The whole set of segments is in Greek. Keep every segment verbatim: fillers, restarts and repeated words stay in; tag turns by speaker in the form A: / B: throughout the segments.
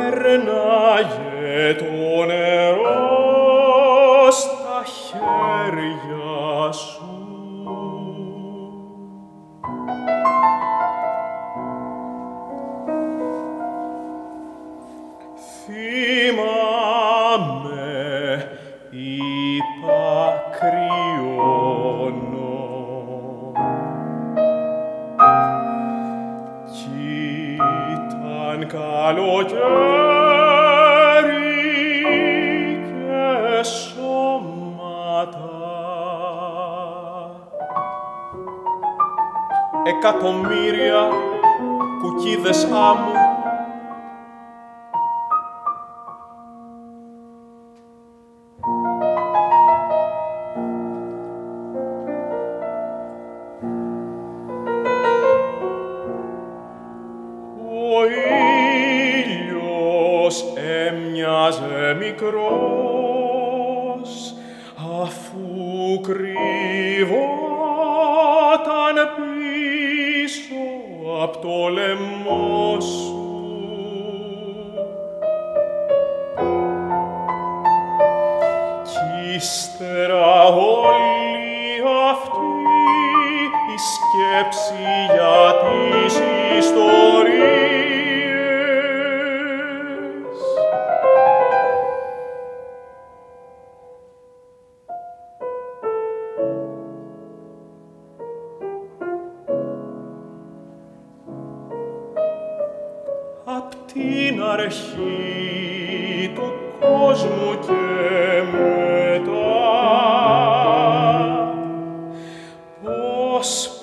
A: περνάγε το νερό στα χέρια σου. Θυμάμαι, είπα, κρυώνω κι ήταν καλοκαίρι και σώματα εκατομμύρια κουκκίδες άμμου. Ο ήλιος έμοιαζε μικρός, αφού κρύβοταν πίσω απ' το λαιμό σου. Κι ύστερα όλη αυτή η σκέψη για τις ιστορίες απ' την αρχή του κόσμου και μετά πως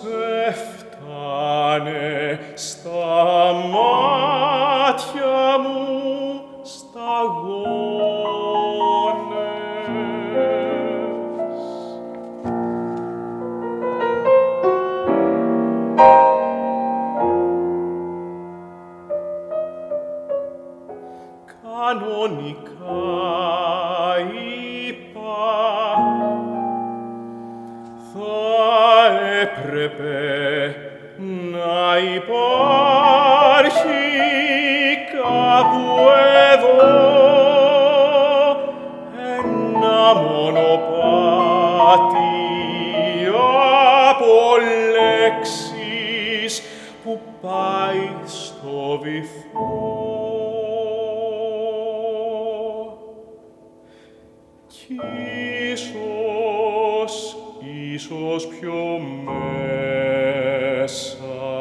A: πέφτανε στα μάτια μου σταγόνες. Κανονικά, είπα, θα έπρεπε να υπάρχει κάπου εδώ ένα μονοπάτι από λέξεις που πάει στο βυθό. Κι ίσως, ίσως πιο μέσα